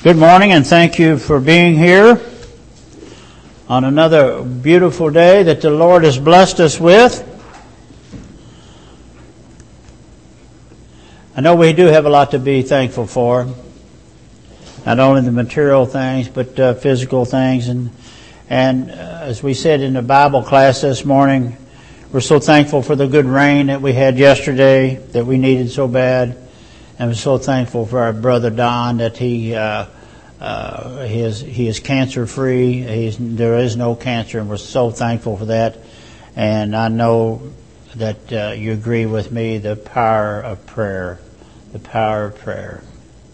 Good morning, and thank you for being here on another beautiful day that the Lord has blessed us with. I know we do have a lot to be thankful for, not only the material things, but physical things. And as we said in the Bible class this morning, we're so thankful for the good rain that we had yesterday that we needed so bad. And we're so thankful for our brother Don that he is cancer free. There is no cancer, and we're so thankful for that. And I know that you agree with me, the power of prayer. The power of prayer.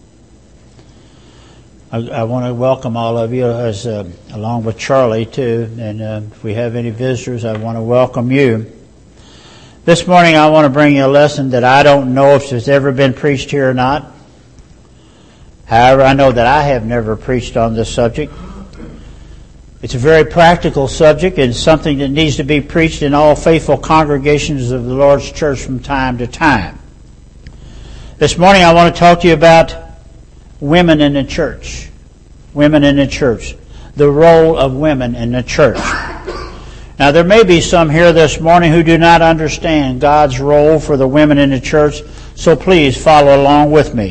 I want to welcome all of you, along with Charlie too. And if we have any visitors, I want to welcome you. This morning I want to bring you a lesson that I don't know if it's ever been preached here or not. However, I know that I have never preached on this subject. It's a very practical subject and something that needs to be preached in all faithful congregations of the Lord's church from time to time. This morning I want to talk to you about women in the church. Women in the church. The role of women in the church. Now, there may be some here this morning who do not understand God's role for the women in the church, so please follow along with me.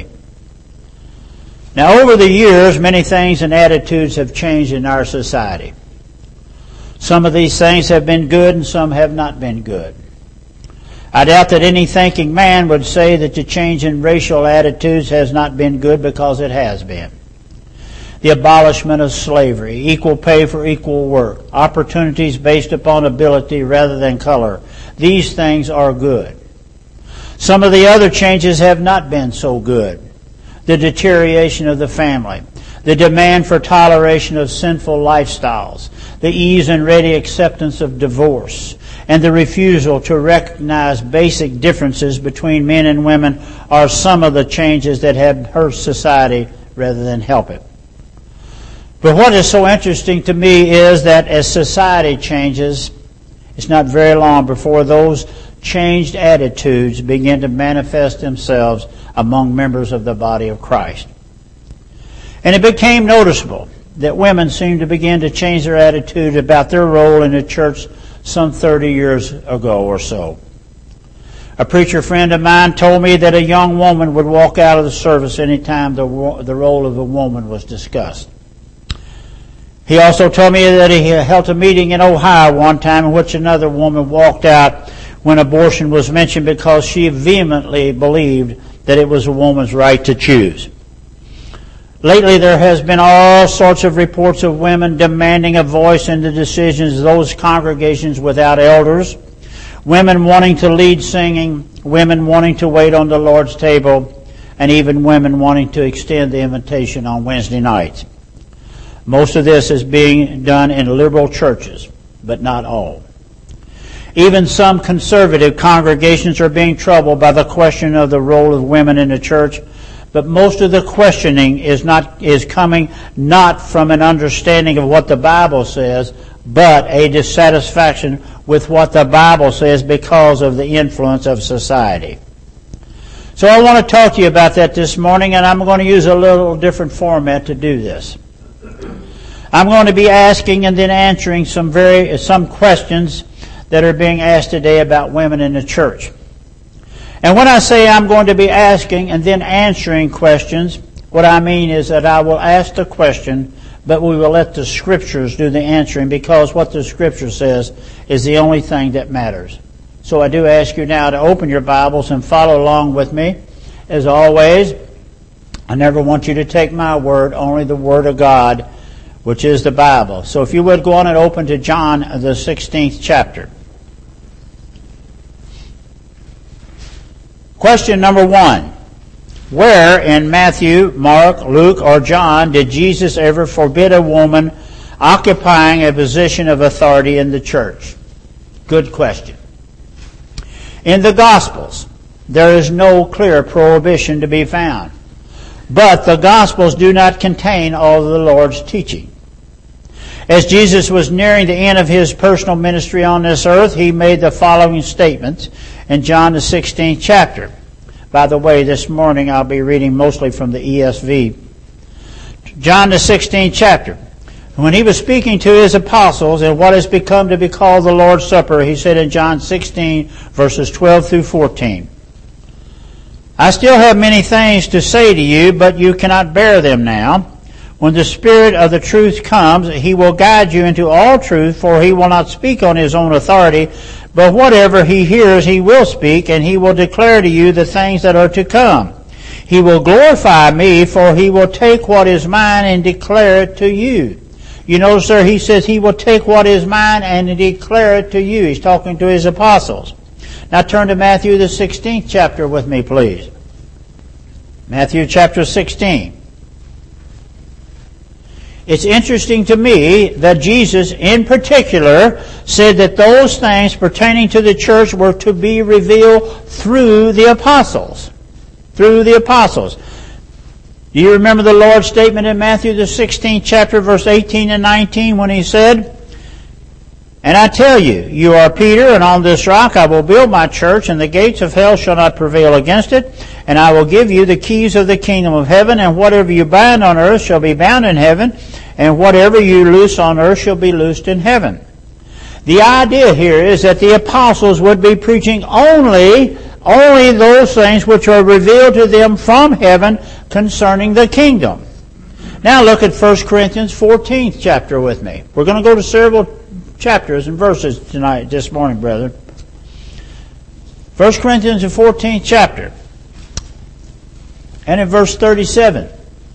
Now, over the years, many things and attitudes have changed in our society. Some of these things have been good and some have not been good. I doubt that any thinking man would say that the change in racial attitudes has not been good, because it has been. The abolishment of slavery, equal pay for equal work, opportunities based upon ability rather than color. These things are good. Some of the other changes have not been so good. The deterioration of the family, the demand for toleration of sinful lifestyles, the ease and ready acceptance of divorce, and the refusal to recognize basic differences between men and women are some of the changes that have hurt society rather than help it. But what is so interesting to me is that as society changes, it's not very long before those changed attitudes begin to manifest themselves among members of the body of Christ. And it became noticeable that women seemed to begin to change their attitude about their role in the church some 30 years ago or so. A preacher friend of mine told me that a young woman would walk out of the service anytime the role of a woman was discussed. He also told me that he held a meeting in Ohio one time in which another woman walked out when abortion was mentioned because she vehemently believed that it was a woman's right to choose. Lately, there has been all sorts of reports of women demanding a voice in the decisions of those congregations without elders, women wanting to lead singing, women wanting to wait on the Lord's table, and even women wanting to extend the invitation on Wednesday nights. Most of this is being done in liberal churches, but not all. Even some conservative congregations are being troubled by the question of the role of women in the church, but most of the questioning is coming not from an understanding of what the Bible says, but a dissatisfaction with what the Bible says because of the influence of society. So I want to talk to you about that this morning, and I'm going to use a little different format to do this. I'm going to be asking and then answering some questions that are being asked today about women in the church. And when I say I'm going to be asking and then answering questions, what I mean is that I will ask the question, but we will let the Scriptures do the answering, because what the Scripture says is the only thing that matters. So I do ask you now to open your Bibles and follow along with me. As always, I never want you to take my word, only the Word of God, which is the Bible. So if you would go on and open to John, the 16th chapter. Question number 1. Where in Matthew, Mark, Luke, or John did Jesus ever forbid a woman occupying a position of authority in the church? Good question. In the Gospels, there is no clear prohibition to be found. But the Gospels do not contain all of the Lord's teaching. As Jesus was nearing the end of his personal ministry on this earth, he made the following statements in John the 16th chapter. By the way, this morning I'll be reading mostly from the ESV. John the 16th chapter. When he was speaking to his apostles in what has become to be called the Lord's Supper, he said in John 16, verses 12 through 14, I still have many things to say to you, but you cannot bear them now. When the Spirit of the truth comes, he will guide you into all truth, for he will not speak on his own authority, but whatever he hears he will speak, and he will declare to you the things that are to come. He will glorify me, for he will take what is mine and declare it to you. You notice there he says he will take what is mine and declare it to you. He's talking to his apostles. Now turn to Matthew the 16th chapter with me, please. Matthew chapter 16. It's interesting to me that Jesus in particular said that those things pertaining to the church were to be revealed through the apostles. Through the apostles. Do you remember the Lord's statement in Matthew the 16th chapter, verse 18 and 19, when he said, And I tell you, you are Peter, and on this rock I will build my church, and the gates of hell shall not prevail against it. And I will give you the keys of the kingdom of heaven, and whatever you bind on earth shall be bound in heaven, and whatever you loose on earth shall be loosed in heaven. The idea here is that the apostles would be preaching only those things which are revealed to them from heaven concerning the kingdom. Now look at 1 Corinthians 14th chapter with me. We're going to go to several chapters and verses this morning, brethren. 1 Corinthians the 14th chapter. And in verse 37.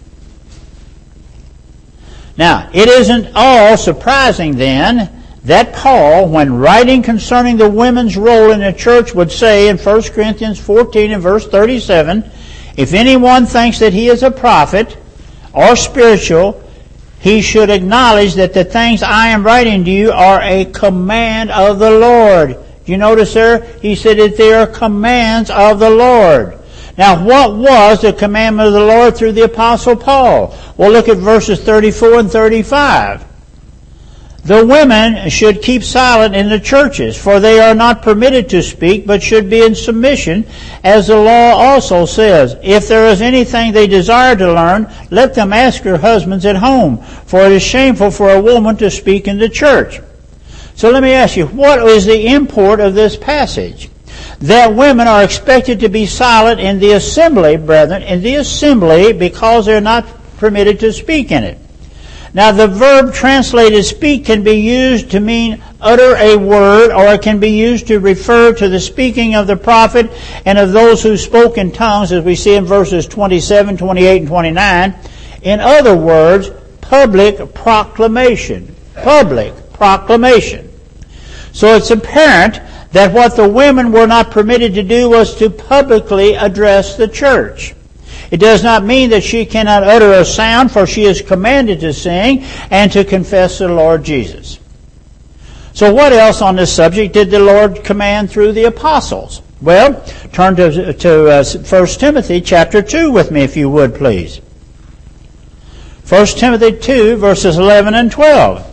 Now, it isn't all surprising then that Paul, when writing concerning the women's role in the church, would say in 1 Corinthians 14 and verse 37, if anyone thinks that he is a prophet or spiritual, he should acknowledge that the things I am writing to you are a command of the Lord. Do you notice there? He said that they are commands of the Lord. Now, what was the commandment of the Lord through the Apostle Paul? Well, look at verses 34 and 35. The women should keep silent in the churches, for they are not permitted to speak, but should be in submission, as the law also says. If there is anything they desire to learn, let them ask their husbands at home, for it is shameful for a woman to speak in the church. So let me ask you, what is the import of this passage? That women are expected to be silent in the assembly, brethren, in the assembly, because they're not permitted to speak in it. Now, the verb translated speak can be used to mean utter a word, or it can be used to refer to the speaking of the prophet and of those who spoke in tongues, as we see in verses 27, 28, and 29. In other words, public proclamation. Public proclamation. So it's apparent that what the women were not permitted to do was to publicly address the church. It does not mean that she cannot utter a sound, for she is commanded to sing and to confess the Lord Jesus. So what else on this subject did the Lord command through the apostles? Well, turn to 1 Timothy chapter 2 with me, if you would, please. 1 Timothy 2, verses 11 and 12.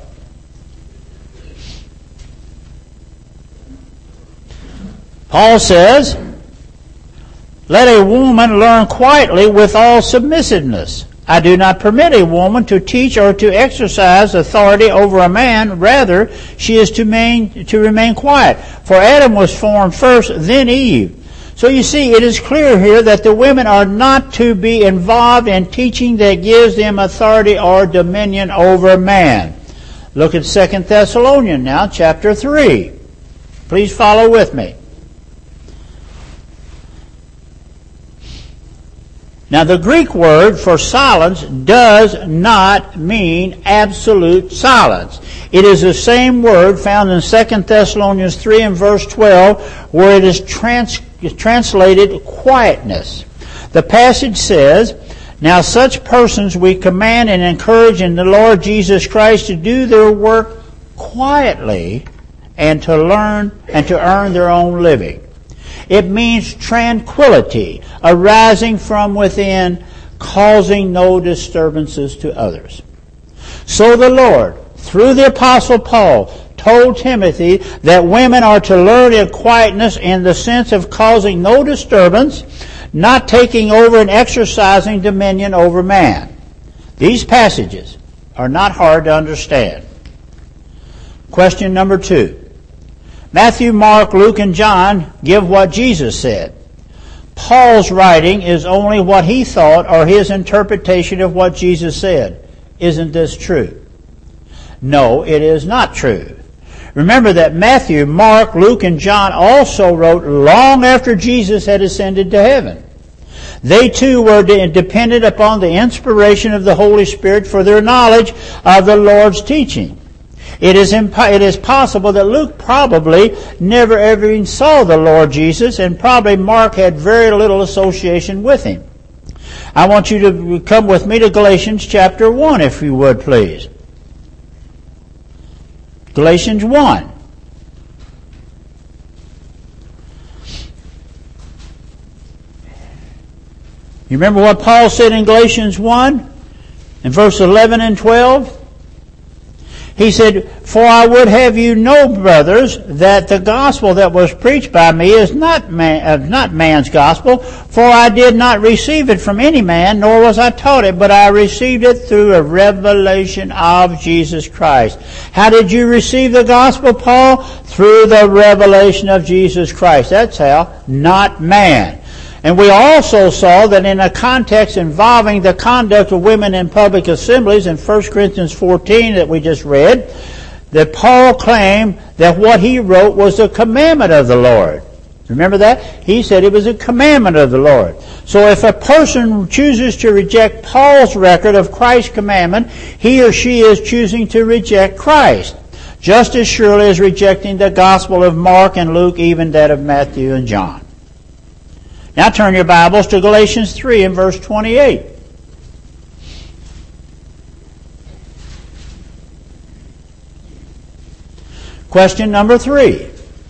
Paul says, let a woman learn quietly with all submissiveness. I do not permit a woman to teach or to exercise authority over a man. Rather, she is to remain quiet. For Adam was formed first, then Eve. So you see, it is clear here that the women are not to be involved in teaching that gives them authority or dominion over man. Look at 2 Thessalonians now, chapter 3. Please follow with me. Now, the Greek word for silence does not mean absolute silence. It is the same word found in 2 Thessalonians 3 and verse 12, where it is translated quietness. The passage says, now such persons we command and encourage in the Lord Jesus Christ to do their work quietly and to learn and to earn their own living. It means tranquility, arising from within, causing no disturbances to others. So the Lord, through the Apostle Paul, told Timothy that women are to learn in quietness in the sense of causing no disturbance, not taking over and exercising dominion over man. These passages are not hard to understand. Question number 2. Matthew, Mark, Luke, and John give what Jesus said. Paul's writing is only what he thought or his interpretation of what Jesus said. Isn't this true? No, it is not true. Remember that Matthew, Mark, Luke, and John also wrote long after Jesus had ascended to heaven. They too were dependent upon the inspiration of the Holy Spirit for their knowledge of the Lord's teaching. It is possible that Luke probably never ever even saw the Lord Jesus, and probably Mark had very little association with him. I want you to come with me to Galatians chapter 1, if you would, please. Galatians 1. You remember what Paul said in Galatians 1, in verse 11 and 12? He said, "For I would have you know, brothers, that the gospel that was preached by me is not man's gospel, for I did not receive it from any man, nor was I taught it, but I received it through a revelation of Jesus Christ." How did you receive the gospel, Paul? Through the revelation of Jesus Christ. That's how, not man. And we also saw that in a context involving the conduct of women in public assemblies in 1 Corinthians 14 that we just read, that Paul claimed that what he wrote was a commandment of the Lord. Remember that? He said it was a commandment of the Lord. So if a person chooses to reject Paul's record of Christ's commandment, he or she is choosing to reject Christ, just as surely as rejecting the gospel of Mark and Luke, even that of Matthew and John. Now turn your Bibles to Galatians 3 and verse 28. Question number 3.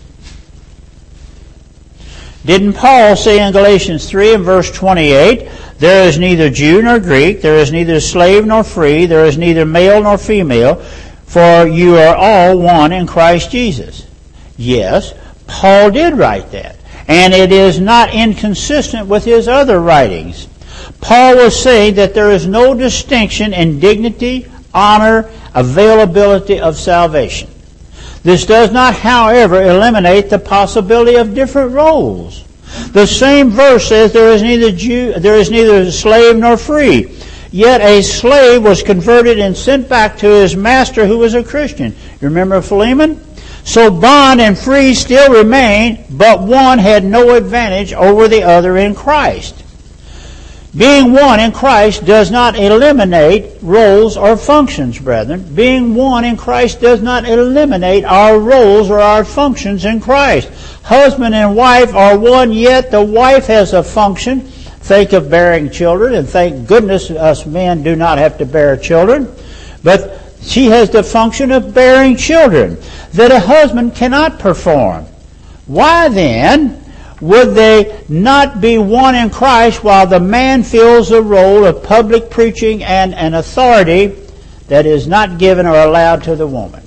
Didn't Paul say in Galatians 3 and verse 28, "There is neither Jew nor Greek, there is neither slave nor free, there is neither male nor female, for you are all one in Christ Jesus"? Yes, Paul did write that. And it is not inconsistent with his other writings. Paul was saying that there is no distinction in dignity, honor, availability of salvation. This does not, however, eliminate the possibility of different roles. The same verse says there is neither slave nor free. Yet a slave was converted and sent back to his master who was a Christian. You remember Philemon? So bond and free still remain, but one had no advantage over the other in Christ. Being one in Christ does not eliminate roles or functions, brethren. Being one in Christ does not eliminate our roles or our functions in Christ. Husband and wife are one, yet the wife has a function. Think of bearing children, and thank goodness us men do not have to bear children. But she has the function of bearing children that a husband cannot perform. Why then would they not be one in Christ while the man fills the role of public preaching and an authority that is not given or allowed to the woman?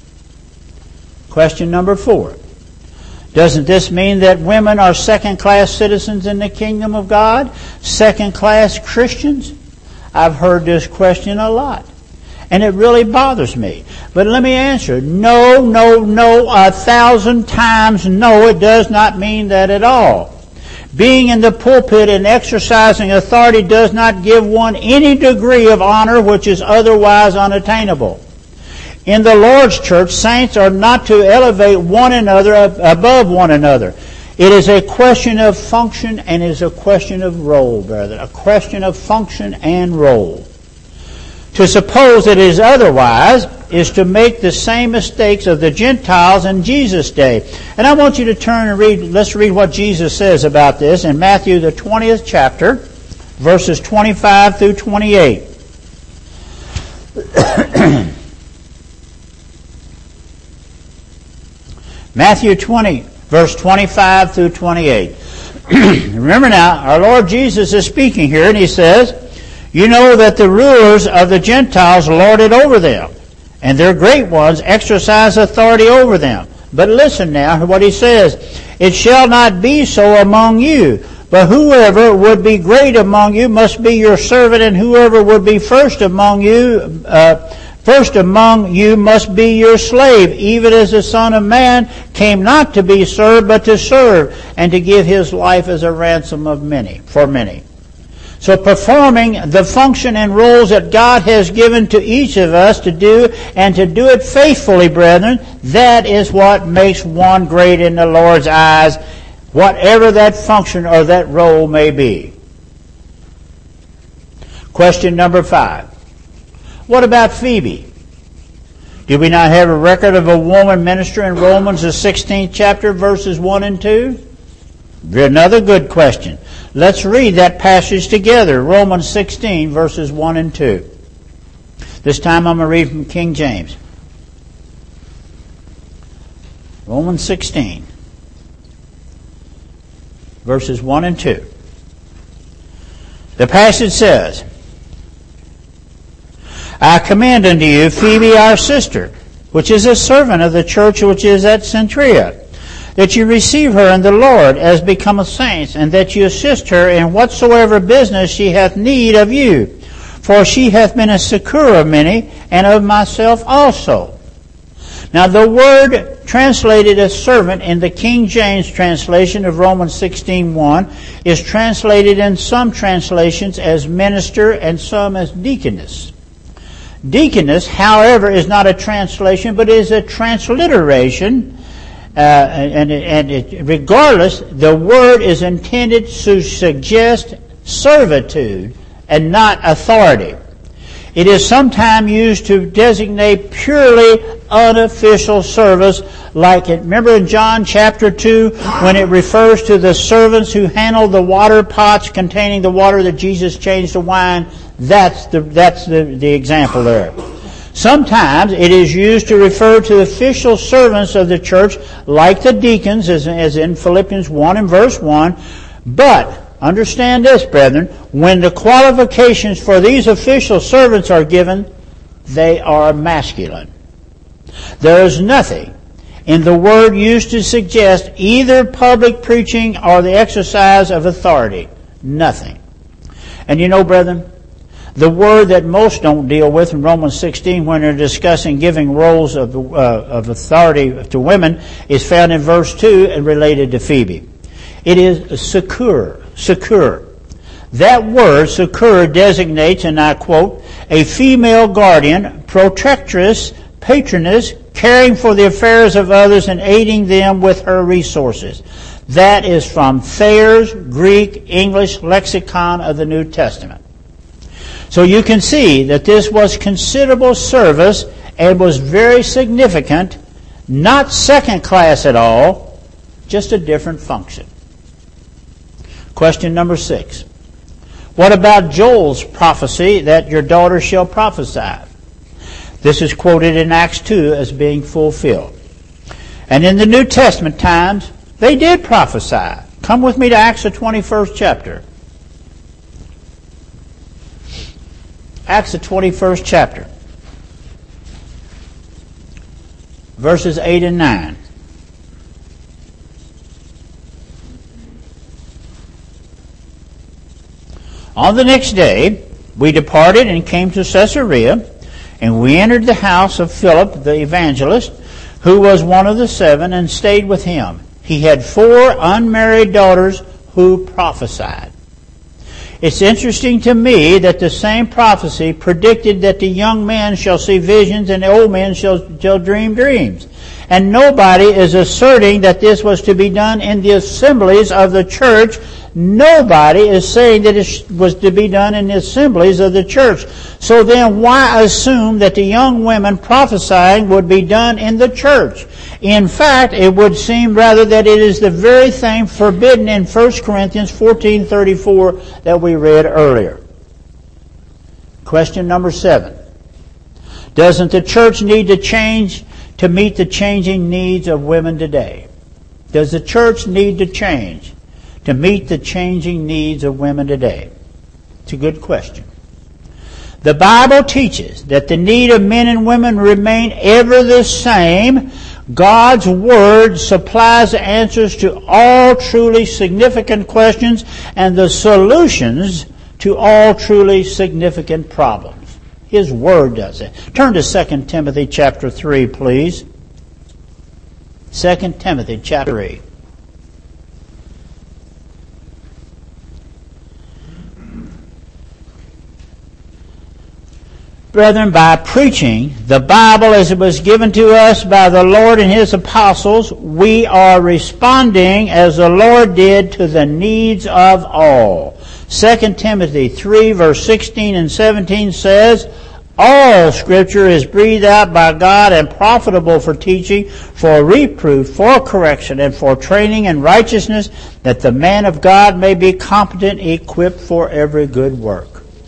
Question number 4. Doesn't this mean that women are second-class citizens in the kingdom of God? Second-class Christians? I've heard this question a lot, and it really bothers me. But let me answer. No, 1,000 times no, it does not mean that at all. Being in the pulpit and exercising authority does not give one any degree of honor which is otherwise unattainable. In the Lord's church, saints are not to elevate one another above one another. It is a question of function and it is a question of role, brother. A question of function and role. To suppose it is otherwise is to make the same mistakes of the Gentiles in Jesus' day. And I want you to turn and let's read what Jesus says about this in Matthew the 20th chapter, verses 25 through 28. Matthew 20, verse 25 through 28. Remember now, our Lord Jesus is speaking here, and He says, "You know that the rulers of the Gentiles lord it over them, and their great ones exercise authority over them. But listen now to what He says. It shall not be so among you, But whoever would be great among you must be your servant, and whoever would be first among you must be your slave, even as the Son of Man came not to be served, but to serve, and to give his life as a ransom for many. So performing the function and roles that God has given to each of us to do, and to do it faithfully, brethren, that is what makes one great in the Lord's eyes, whatever that function or that role may be. Question number 5. What about Phoebe? Do we not have a record of a woman minister in Romans, the 16th chapter, verses 1 and 2? Another good question. Let's read that passage together. Romans 16, verses 1 and 2. This time I'm going to read from King James. Romans 16, verses 1 and 2. The passage says, I commend unto you Phoebe our sister, which is a servant of the church which is at Cenchrea, that you receive her in the Lord as becometh saints, and that you assist her in whatsoever business she hath need of you. For she hath been a succor of many, and of myself also. Now the word translated as servant in the King James translation of Romans 16:1 is translated in some translations as minister and some as deaconess. Deaconess, however, is not a translation, but is a transliteration. Regardless, the word is intended to suggest servitude and not authority. It is sometimes used to designate purely unofficial service, like it. Remember in John chapter 2 when it refers to the servants who handled the water pots containing the water that Jesus changed to wine. That's the example there. Sometimes it is used to refer to official servants of the church, like the deacons, as in Philippians 1 and verse 1. But understand this, brethren, when the qualifications for these official servants are given, they are masculine. There is nothing in the word used to suggest either public preaching or the exercise of authority. Nothing. And you know, brethren, the word that most don't deal with in Romans 16 when they're discussing giving roles of authority to women is found in verse 2 and related to Phoebe. It is succor. That word, succor, designates, and I quote, a female guardian, protectress, patroness, caring for the affairs of others and aiding them with her resources. That is from Thayer's Greek English Lexicon of the New Testament. So you can see that this was considerable service and was very significant, not second class at all, just a different function. Question number 6. What about Joel's prophecy that your daughter shall prophesy? This is quoted in Acts 2 as being fulfilled. And in the New Testament times, they did prophesy. Come with me to Acts the 21st chapter. Acts the 21st chapter, verses 8 and 9. On the next day, we departed and came to Caesarea, and we entered the house of Philip the evangelist, who was one of the 7, and stayed with him. He had 4 unmarried daughters who prophesied. It's interesting to me that the same prophecy predicted that the young men shall see visions and the old men shall dream dreams. And nobody is asserting that this was to be done in the assemblies of the church. Nobody is saying that it was to be done in the assemblies of the church. So then why assume that the young women prophesying would be done in the church? In fact, it would seem rather that it is the very thing forbidden in 1 Corinthians 14:34 that we read earlier. Question number 7. Doesn't the church need to change to meet the changing needs of women today? Does the church need to change to meet the changing needs of women today? It's a good question. The Bible teaches that the need of men and women remain ever the same. God's Word supplies the answers to all truly significant questions and the solutions to all truly significant problems. His Word does it. Turn to 2 Timothy chapter 3, please. 2 Timothy chapter 3. Brethren, by preaching the Bible as it was given to us by the Lord and His apostles, we are responding as the Lord did to the needs of all. 2 Timothy 3 verse 16 and 17 says, all Scripture is breathed out by God and profitable for teaching, for reproof, for correction, and for training in righteousness, that the man of God may be competent, equipped for every good work.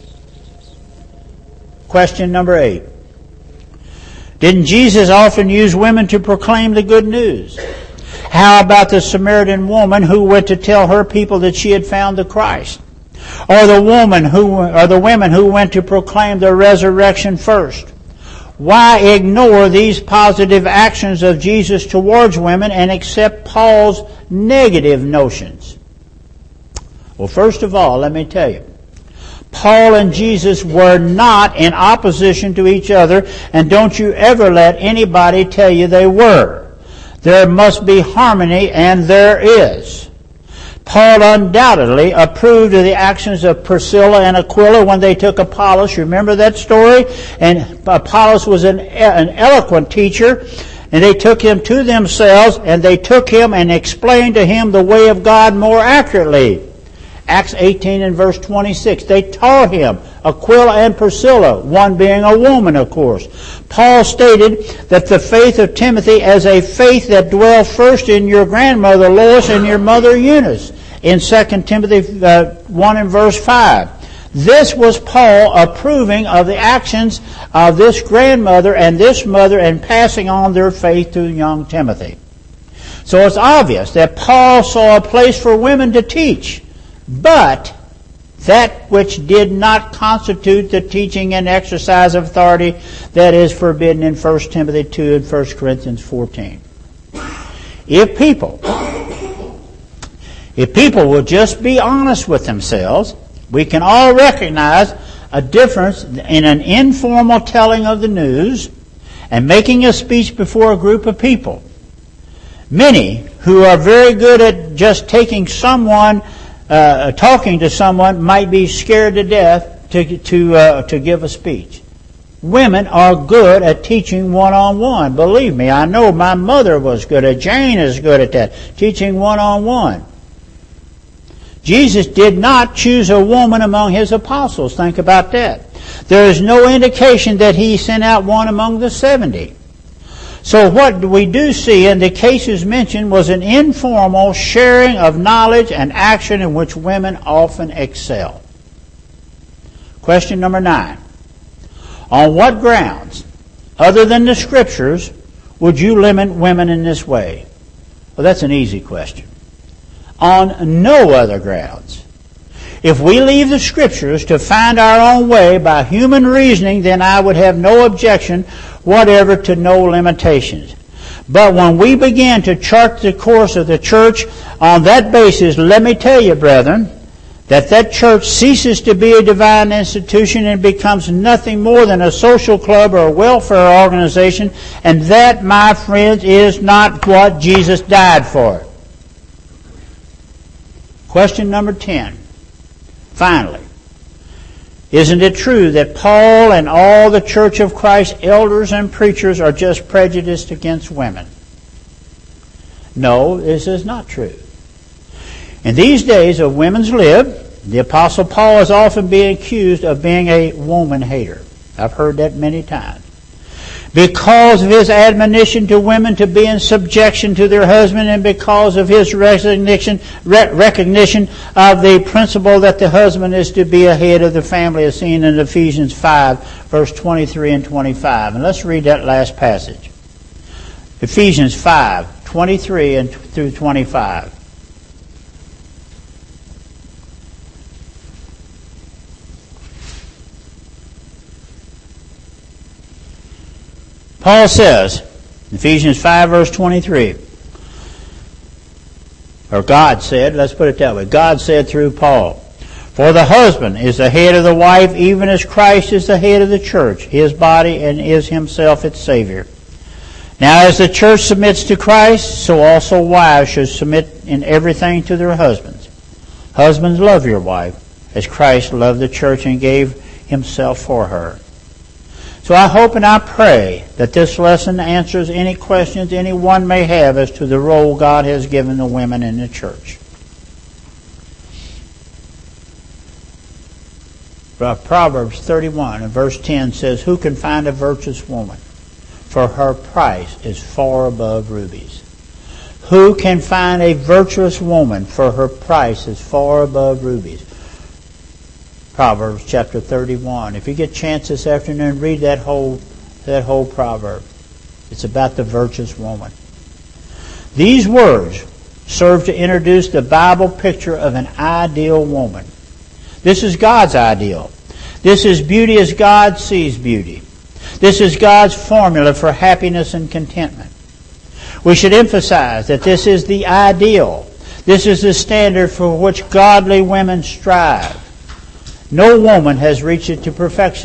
Question number 8. Didn't Jesus often use women to proclaim the good news? How about the Samaritan woman who went to tell her people that she had found the Christ? Or the women who went to proclaim the resurrection first? Why ignore these positive actions of Jesus towards women and accept Paul's negative notions? Well, first of all, let me tell you, Paul and Jesus were not in opposition to each other, and don't you ever let anybody tell you they were. There must be harmony, and there is. Paul undoubtedly approved of the actions of Priscilla and Aquila when they took Apollos. You remember that story? And Apollos was an eloquent teacher, and they took him to themselves, and they took him and explained to him the way of God more accurately. Acts 18 and verse 26. They taught him, Aquila and Priscilla, one being a woman, of course. Paul stated that the faith of Timothy as a faith that dwelled first in your grandmother Lois and your mother Eunice in 2 Timothy 1 and verse 5. This was Paul approving of the actions of this grandmother and this mother and passing on their faith to young Timothy. So it's obvious that Paul saw a place for women to teach, but that which did not constitute the teaching and exercise of authority that is forbidden in 1 Timothy 2 and 1 Corinthians 14. If people will just be honest with themselves, we can all recognize a difference in an informal telling of the news and making a speech before a group of people. Many who are very good at just talking to someone might be scared to death to give a speech. Women are good at teaching one-on-one. Believe me, I know my mother was good at. Jane is good at that, teaching one-on-one. Jesus did not choose a woman among his apostles. Think about that. There is no indication that he sent out one among the 70. So what we do see in the cases mentioned was an informal sharing of knowledge and action in which women often excel. Question number 9. On what grounds, other than the Scriptures, would you limit women in this way? Well, that's an easy question. On no other grounds. If we leave the Scriptures to find our own way by human reasoning, then I would have no objection whatever to no limitations. But when we begin to chart the course of the church on that basis, let me tell you, brethren, that church ceases to be a divine institution and becomes nothing more than a social club or a welfare organization, and that, my friends, is not what Jesus died for. Question number 10. Finally, isn't it true that Paul and all the Church of Christ elders and preachers are just prejudiced against women? No, this is not true. In these days of women's lib, the Apostle Paul is often being accused of being a woman hater. I've heard that many times. Because of his admonition to women to be in subjection to their husband, and because of his recognition of the principle that the husband is to be a head of the family, as seen in Ephesians 5, verse 23 and 25. And let's read that last passage. Ephesians 5, 23 and through 25. Paul says, Ephesians 5 verse 23. Or God said, let's put it that way. God said through Paul, "For the husband is the head of the wife, even as Christ is the head of the church, his body, and is himself its Savior. Now as the church submits to Christ, so also wives should submit in everything to their husbands. Husbands, love your wife, as Christ loved the church and gave himself for her." So I hope and I pray that this lesson answers any questions anyone may have as to the role God has given the women in the church. Proverbs 31 and verse 10 says, "Who can find a virtuous woman? For her price is far above rubies." Who can find a virtuous woman? For her price is far above rubies. Proverbs chapter 31. If you get a chance this afternoon, read that whole proverb. It's about the virtuous woman. These words serve to introduce the Bible picture of an ideal woman. This is God's ideal. This is beauty as God sees beauty. This is God's formula for happiness and contentment. We should emphasize that this is the ideal. This is the standard for which godly women strive. No woman has reached it to perfection.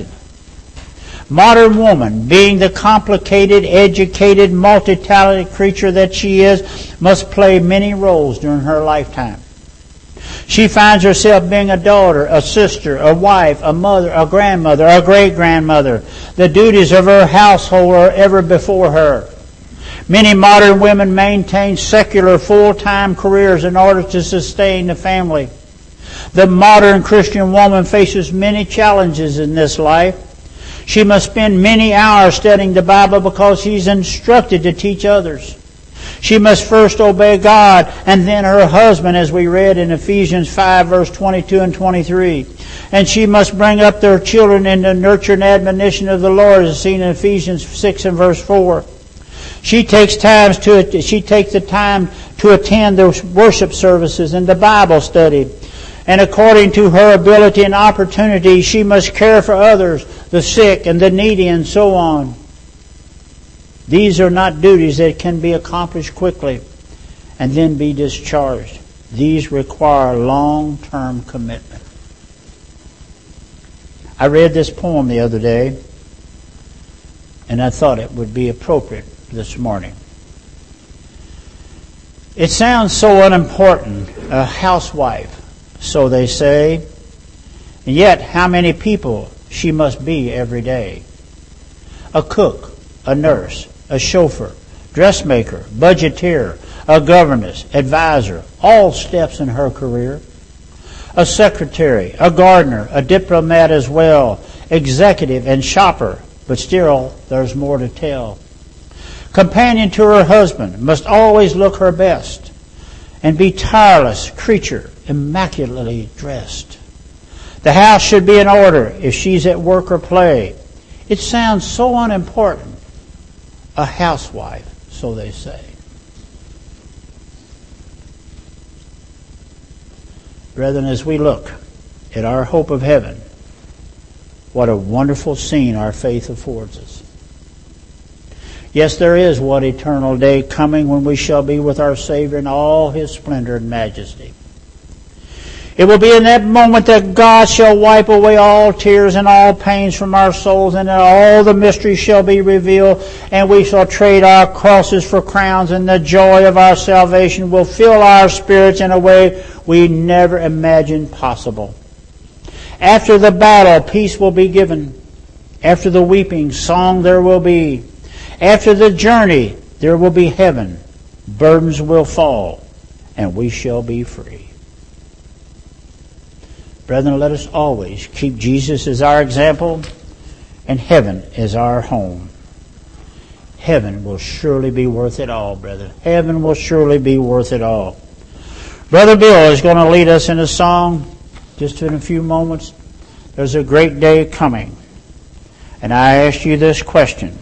Modern woman, being the complicated, educated, multi-talented creature that she is, must play many roles during her lifetime. She finds herself being a daughter, a sister, a wife, a mother, a grandmother, a great-grandmother. The duties of her household are ever before her. Many modern women maintain secular full-time careers in order to sustain the family. The modern Christian woman faces many challenges in this life. She must spend many hours studying the Bible because she's instructed to teach others. She must first obey God and then her husband, as we read in Ephesians 5 verse 22 and 23. And she must bring up their children in the nurture and admonition of the Lord, as seen in Ephesians 6 and verse 4. She takes the time to attend the worship services and the Bible study. And according to her ability and opportunity, she must care for others, the sick and the needy, and so on. These are not duties that can be accomplished quickly and then be discharged. These require long-term commitment. I read this poem the other day, and I thought it would be appropriate this morning. It sounds so unimportant, a housewife, so they say, and yet how many people she must be every day. A cook, a nurse, a chauffeur, dressmaker, budgeteer, a governess, advisor, all steps in her career. A secretary, a gardener, a diplomat as well, executive and shopper, but still there's more to tell. Companion to her husband, must always look her best and be tireless creature, immaculately dressed. The house should be in order if she's at work or play. It sounds so unimportant. A housewife, so they say. Brethren, as we look at our hope of heaven, what a wonderful scene our faith affords us. Yes, there is one eternal day coming when we shall be with our Savior in all His splendor and majesty. It will be in that moment that God shall wipe away all tears and all pains from our souls, and that all the mysteries shall be revealed, and we shall trade our crosses for crowns, and the joy of our salvation will fill our spirits in a way we never imagined possible. After the battle, peace will be given. After the weeping, song there will be. After the journey, there will be heaven. Burdens will fall, and we shall be free. Brethren, let us always keep Jesus as our example and heaven as our home. Heaven will surely be worth it all, brethren. Heaven will surely be worth it all. Brother Bill is going to lead us in a song just in a few moments. There's a great day coming. And I ask you this question.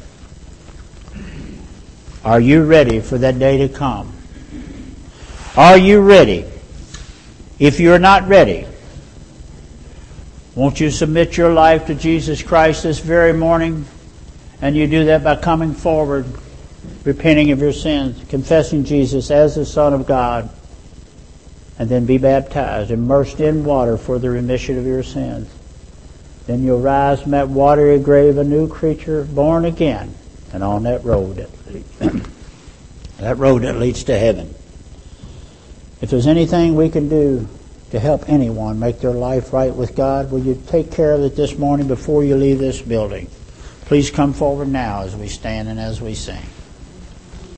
Are you ready for that day to come? Are you ready? If you're not ready, won't you submit your life to Jesus Christ this very morning? And you do that by coming forward repenting of your sins, confessing Jesus as the Son of God, and then be baptized, immersed in water for the remission of your sins. Then you'll rise from that watery grave a new creature, born again, and on that road that leads to heaven. If there's anything we can do to help anyone make their life right with God, will you take care of it this morning before you leave this building? Please come forward now as we stand and as we sing.